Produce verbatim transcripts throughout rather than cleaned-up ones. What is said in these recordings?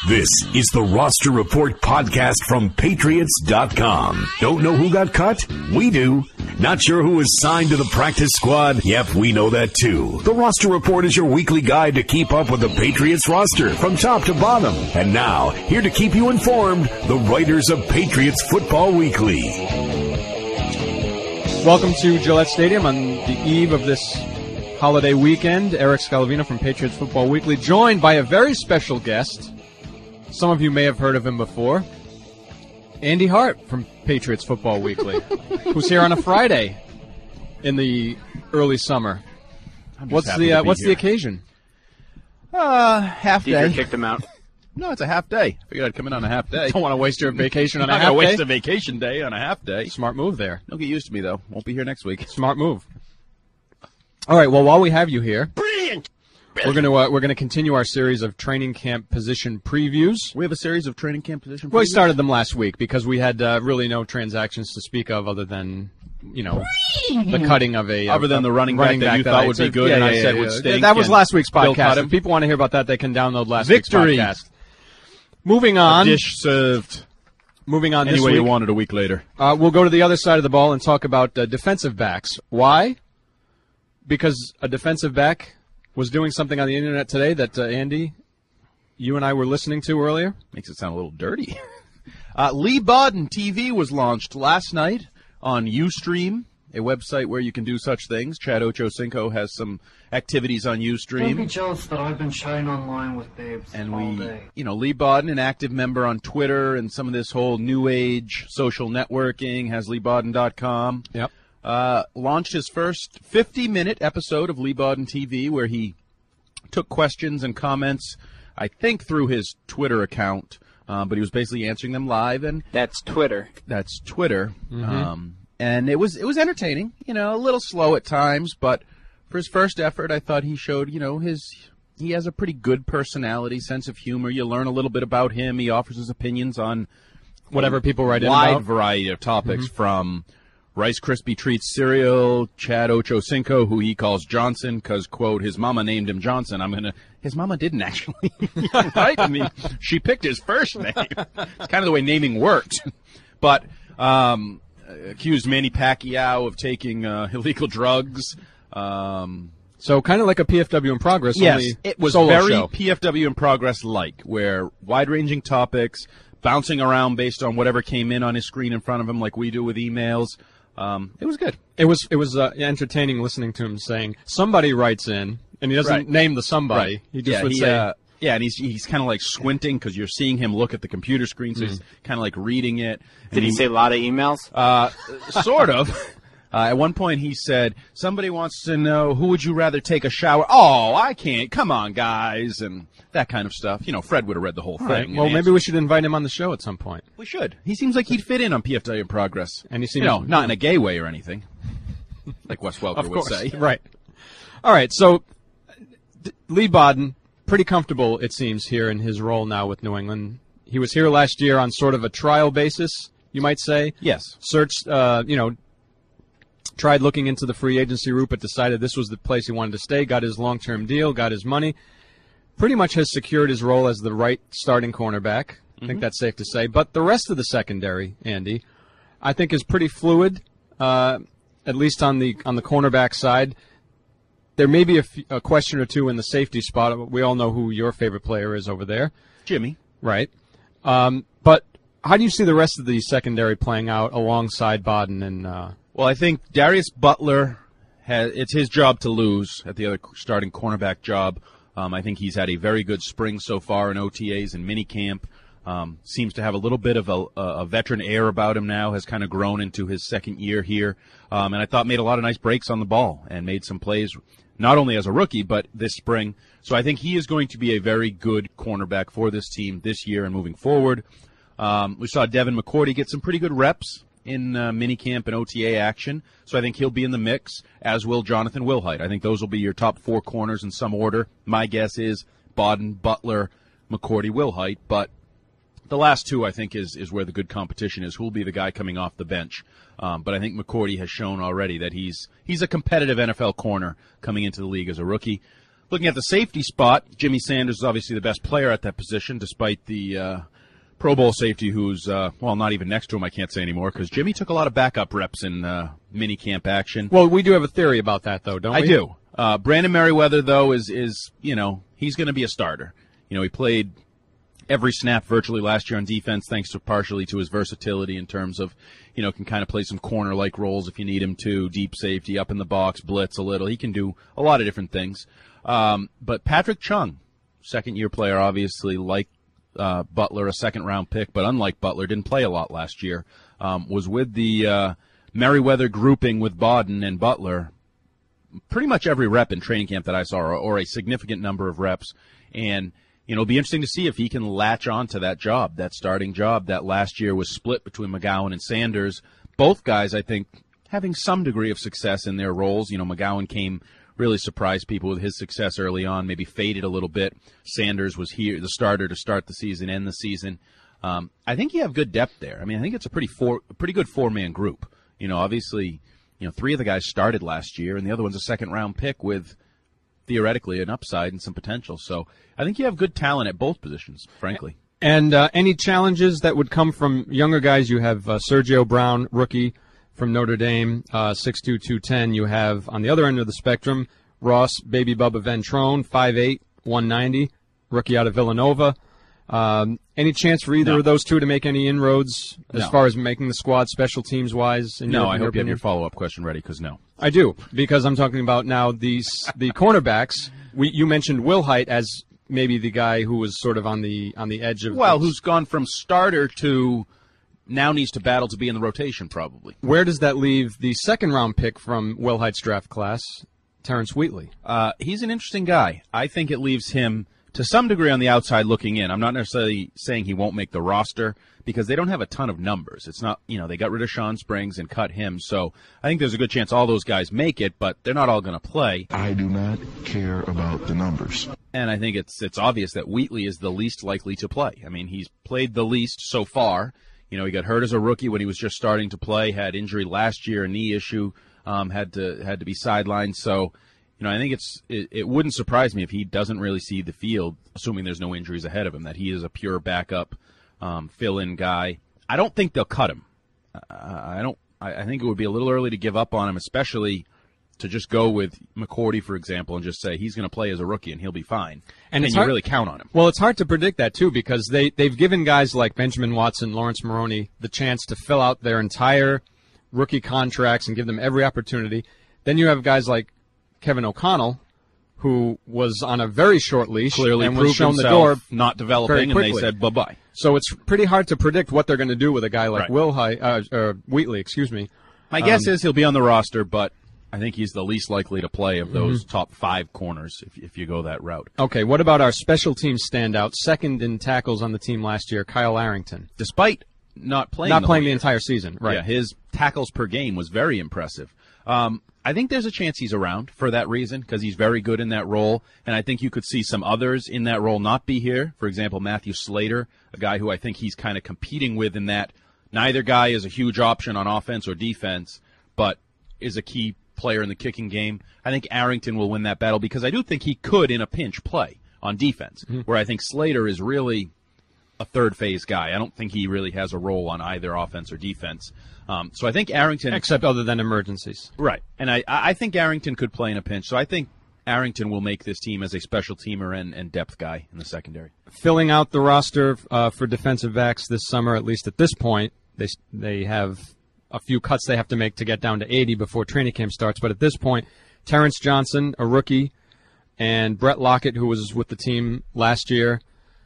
This is the Roster Report podcast from Patriots dot com. Don't know who got cut? We do. Not sure who is signed to the practice squad? Yep, we know that too. The Roster Report is your weekly guide to keep up with the Patriots roster from top to bottom. And now, here to keep you informed, the writers of Patriots Football Weekly. Welcome to Gillette Stadium on the eve of this holiday weekend. Eric Scalavino from Patriots Football Weekly, joined by a very special guest. Some of you may have heard of him before. Andy Hart from Patriots Football Weekly, who's here on a Friday in the early summer. What's the uh, What's here. the occasion? Uh, half day. Deidre kicked him out. No, it's a half day. Figured I'd come in on a half day. Don't want to waste your vacation on a I'm half not day. waste a vacation day on a half day. Smart move there. Don't get used to me though. Won't be here next week. Smart move. All right. Well, while we have you here, Brilliant. we're going to uh, we're going to continue our series of training camp position previews. We have a series of training camp position. Well, we previews? started them last week because we had uh, really no transactions to speak of other than, you know, the cutting of a... Other than the running back running that you back thought I would be said- good yeah, and yeah, I yeah, said yeah. would stink That was and last week's Bill podcast. Cuttum. If people want to hear about that, they can download last Victory. week's podcast. Moving on. A dish served. Moving on Any this way week, you wanted a week later. uh, we'll go to the other side of the ball and talk about uh, defensive backs. Why? Because a defensive back was doing something on the internet today that, uh, Andy, you and I were listening to earlier. Makes it sound a little dirty. uh, Lee Bodden T V was launched last night on Ustream, a website where you can do such things. Chad Ochocinco has some activities on Don't be Ustream. jealous that I've been chatting online with babes And all we, day. you know, Lee Bodden, an active member on Twitter and some of this whole new age social networking, has lee bodden dot com. Yep. Uh, launched his first fifty-minute episode of Lee Bodden T V where he took questions and comments, I think, through his Twitter account, uh, but he was basically answering them live, and That's Twitter. that's Twitter. Um, and it was it was entertaining, you know, a little slow at times, but for his first effort, I thought he showed, you know, his he has a pretty good personality, sense of humor. You learn a little bit about him. He offers his opinions on Whatever people write in wide about. variety of topics, from Rice Krispie Treats cereal, Chad Ochocinco, who he calls Johnson because, quote, his mama named him Johnson. I'm going to, his mama didn't actually, right? I mean, she picked his first name. It's kind of the way naming worked. But um, accused Manny Pacquiao of taking uh, illegal drugs. Um, So kind of like a P F W in progress. yes, only it was solo very show. P F W in progress-like, where wide-ranging topics, bouncing around based on whatever came in on his screen in front of him, like we do with emails. Um, it was good. It was it was uh, entertaining listening to him saying somebody writes in, and he doesn't Right. name the somebody. Right. He just yeah, would he, say, uh, yeah, and he's he's kind of like squinting because you're seeing him look at the computer screen, so he's kind of like reading it. Did And he say a lot of emails? Uh, sort of. Uh, at one point, he said, "Somebody wants to know who would you rather take a shower?" Oh, I can't. Come on, guys, and that kind of stuff. You know, Fred would have read the whole All right, thing. well, and maybe answered. we should invite him on the show at some point. we should. He seems like he'd fit in on P F W in progress, And he seems- you know, not in a gay way or anything, like Wes Welker Of would course, say. right. All right, so D- Lee Bodden, pretty comfortable, it seems, here in his role now with New England. He was here last year on sort of a trial basis, you might say. Yes. Searched, uh, you know, tried looking into the free agency route, but decided this was the place he wanted to stay, got his long-term deal, got his money. Pretty much has secured his role as the right starting cornerback. I think that's safe to say. But the rest of the secondary, Andy, I think is pretty fluid, uh, at least on the on the cornerback side. There may be a, f- a question or two in the safety spot. We all know who your favorite player is over there. Jimmy. Right. Um, but how do you see the rest of the secondary playing out alongside Bodden and uh, Well, I think Darius Butler has it's his job to lose at the other starting cornerback job. Um, I think he's had a very good spring so far in O T As and minicamp. Um, seems to have a little bit of a, a veteran air about him now, has kind of grown into his second year here. Um, and I thought made a lot of nice breaks on the ball and made some plays, not only as a rookie, but this spring. So I think he is going to be a very good cornerback for this team this year and moving forward. Um, we saw Devin McCourty get some pretty good reps in uh, minicamp and O T A action, so I think he'll be in the mix, as will Jonathan Wilhite. I think those will be your top four corners in some order. My guess is Bodden, Butler, McCourty, Wilhite, but the last two, I think, is is where the good competition is. Who will be the guy coming off the bench? Um, but I think McCourty has shown already that he's he's a competitive N F L corner coming into the league as a rookie. Looking at the safety spot, Jimmy Sanders is obviously the best player at that position, despite the uh, Pro Bowl safety who's, uh, well, not even next to him, I can't say anymore, because Jimmy took a lot of backup reps in uh, mini-camp action. Well, we do have a theory about that, though, don't we? I do. Uh, Brandon Merriweather, though, is, is you know, he's going to be a starter. You know, he played every snap virtually last year on defense, thanks to partially to his versatility in terms of, you know, can kind of play some corner-like roles if you need him to, deep safety, up in the box, blitz a little. He can do a lot of different things. Um, but Patrick Chung, second-year player, obviously, like uh, Butler, a second-round pick, but unlike Butler, didn't play a lot last year, um, was with the uh, Merriweather grouping with Bodden and Butler pretty much every rep in training camp that I saw, or, or a significant number of reps. And, you know, it'll be interesting to see if he can latch on to that job, that starting job that last year was split between McGowan and Sanders. Both guys, I think, having some degree of success in their roles. You know, McGowan came, really surprised people with his success early on, maybe faded a little bit. Sanders was here, the starter to start the season, end the season. Um, I think you have good depth there. I mean, I think it's a pretty four, a pretty good four-man group. You know, obviously, you know, three of the guys started last year, and the other one's a second-round pick with theoretically an upside and some potential. So I think you have good talent at both positions, frankly. And uh, any challenges that would come from younger guys? You have uh, Sergio Brown, rookie from Notre Dame, uh, six two, two ten. You have, on the other end of the spectrum, Ross Baby Bubba Ventrone, five eight, one ninety, rookie out of Villanova. Um, any chance for either No. of those two to make any inroads as No. far as making the squad special teams wise? In No, your, I in hope your you have opinion? your follow-up question ready, because no. I do, because I'm talking about now these the cornerbacks. We you mentioned Will Height as maybe the guy who was sort of on the on the edge of Well, the, who's gone from starter to now needs to battle to be in the rotation, probably. Where does that leave the second round pick from Will Height's draft class, Terrence Wheatley? Uh, he's an interesting guy. I think it leaves him to some degree on the outside looking in. I'm not necessarily saying he won't make the roster because they don't have a ton of numbers. It's not, you know, they got rid of Sean Springs and cut him. So I think there's a good chance all those guys make it, but they're not all going to play. I do not care about the numbers. And I think it's it's obvious that Wheatley is the least likely to play. I mean, he's played the least so far. You know, he got hurt as a rookie when he was just starting to play, had injury last year, a knee issue, um, had to had to be sidelined. So, you know, I think it's it, it wouldn't surprise me if he doesn't really see the field, assuming there's no injuries ahead of him, that he is a pure backup um, fill-in guy. I don't think they'll cut him. I, I don't. I, I think it would be a little early to give up on him, especially to just go with McCourty, for example, and just say he's going to play as a rookie and he'll be fine. And And it's you hard- really count on him. Well, it's hard to predict that, too, because they, they've given guys like Benjamin Watson, Lawrence Maroney, the chance to fill out their entire rookie contracts and give them every opportunity. Then you have guys like Kevin O'Connell, who was on a very short leash Clearly and was proved shown the himself door not very developing, and they quickly. said bye-bye. So it's pretty hard to predict what they're going to do with a guy like Right. Will High, uh, uh, Wheatley, excuse me. My guess Um, is he'll be on the roster, but I think he's the least likely to play of those Mm-hmm. top five corners if, if you go that route. Okay, what about our special team standout, second in tackles on the team last year, Kyle Arrington? Despite not playing Not the playing whole the year. entire season, right? Yeah, his tackles per game was very impressive. Um, I think there's a chance he's around for that reason because he's very good in that role, and I think you could see some others in that role not be here. For example, Matthew Slater, a guy who I think he's kind of competing with in that neither guy is a huge option on offense or defense, but is a key player in the kicking game. I think Arrington will win that battle because I do think he could, in a pinch, play on defense, Mm-hmm. where I think Slater is really a third phase guy. I don't think he really has a role on either offense or defense. Um, so I think Arrington, Except other than emergencies. right, and I, I think Arrington could play in a pinch. So I think Arrington will make this team as a special teamer and, and depth guy in the secondary. Filling out the roster uh, for defensive backs this summer, at least at this point, they they have a few cuts they have to make to get down to eighty before training camp starts. But at this point, Terrence Johnson, a rookie, and Brett Lockett, who was with the team last year.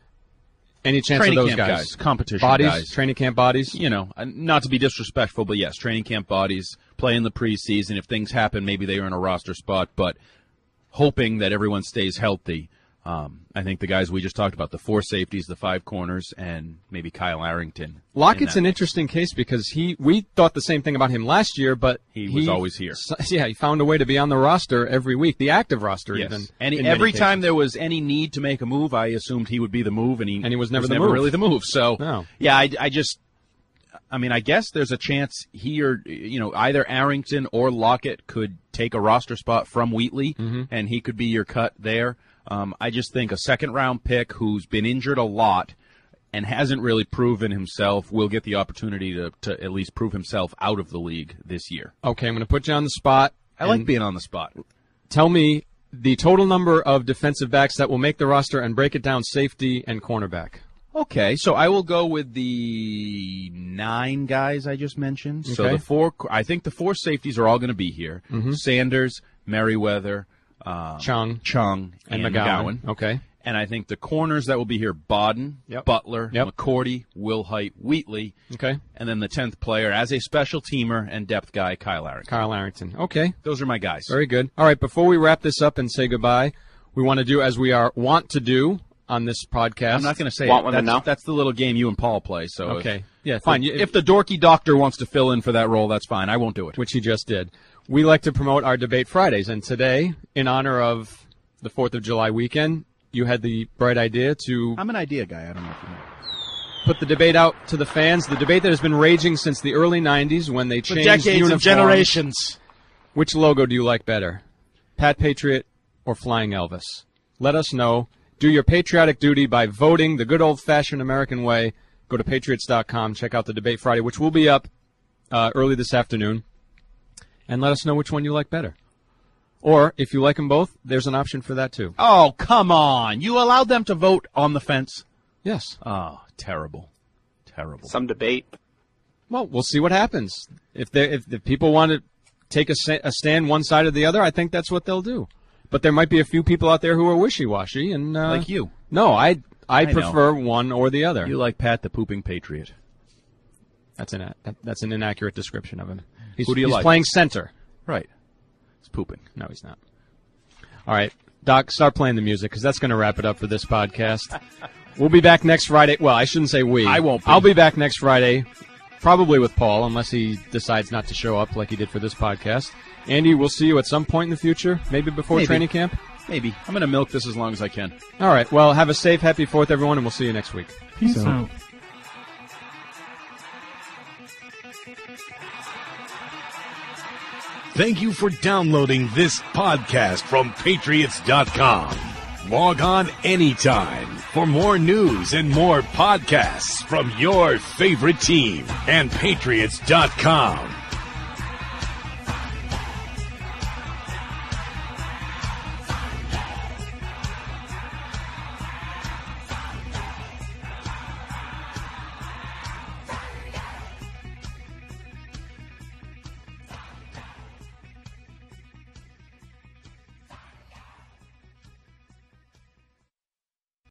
Any chance Training of those camp guys? guys, competition bodies, guys. training camp bodies. You know, uh, not to be disrespectful, but yes, training camp bodies, play in the preseason. If things happen, maybe they are in a roster spot, but hoping that everyone stays healthy. Um, I think the guys we just talked about, the four safeties, the five corners, and maybe Kyle Arrington. Lockett's in an that. interesting case because he we thought the same thing about him last year, but He was always here. Yeah, he found a way to be on the roster every week, the active roster Yes. even. And in every many time cases. there was any need to make a move, I assumed he would be the move, and he, And he was never the never move. really the move. So, No. yeah, I, I just I mean, I guess there's a chance he or, you know, either Arrington or Lockett could take a roster spot from Wheatley, mm-hmm. and he could be your cut there. Um, I just think a second-round pick who's been injured a lot and hasn't really proven himself will get the opportunity to, to at least prove himself out of the league this year. Okay, I'm going to put you on the spot. I like being on the spot. Tell me the total number of defensive backs that will make the roster and break it down safety and cornerback. Okay, so I will go with the nine guys I just mentioned. Okay. So the four, I think the four safeties are all going to be here. Mm-hmm. Sanders, Merriweather, uh, Chung, Chung, and, and McGowan. McGowan. Okay. And I think the corners that will be here, Bodden, yep. Butler, yep. McCourty, Wilhite, Wheatley. Okay. And then the tenth player as a special teamer and depth guy, Kyle Arrington. Kyle Arrington. Okay. Those are my guys. Very good. All right, before we wrap this up and say goodbye, we want to do as we are want to do on this podcast. I'm not going to say Want it. one That's, to that's the little game you and Paul play. So okay. If, yeah, fine. If, if the dorky doctor wants to fill in for that role, that's fine. I won't do it. Which he just did. We like to promote our Debate Fridays, and today, in honor of the fourth of July weekend, you had the bright idea to I'm an idea guy. I don't know if you know. put the debate out to the fans, the debate that has been raging since the early nineties when they For changed decades uniforms. and generations. Which logo do you like better, Pat Patriot or Flying Elvis? Let us know. Do your patriotic duty by voting the good old-fashioned American way. Go to patriots dot com, check out the Debate Friday, which will be up uh, early this afternoon, and let us know which one you like better. Or, if you like them both, there's an option for that, too. Oh, come on. You allowed them to vote on the fence? Yes. Oh, terrible. Terrible. Some debate. Well, we'll see what happens. If they, if the people want to take a, a stand one side or the other, I think that's what they'll do. But there might be a few people out there who are wishy-washy. and uh, Like you. No, I I, I prefer know. one or the other. You like Pat the pooping patriot. That's an that, that's an inaccurate description of him. He's, Who do you he's like? playing center. Right. It's pooping. No, he's not. All right, Doc, start playing the music because that's going to wrap it up for this podcast. We'll be back next Friday. Well, I shouldn't say we. I won't be. I'll be back next Friday, probably with Paul, unless he decides not to show up like he did for this podcast. Andy, we'll see you at some point in the future, maybe before Maybe. training camp. Maybe. I'm going to milk this as long as I can. All right, well, have a safe, happy fourth, everyone, and we'll see you next week. Peace out. Thank you for downloading this podcast from patriots dot com. Log on anytime for more news and more podcasts from your favorite team and patriots dot com.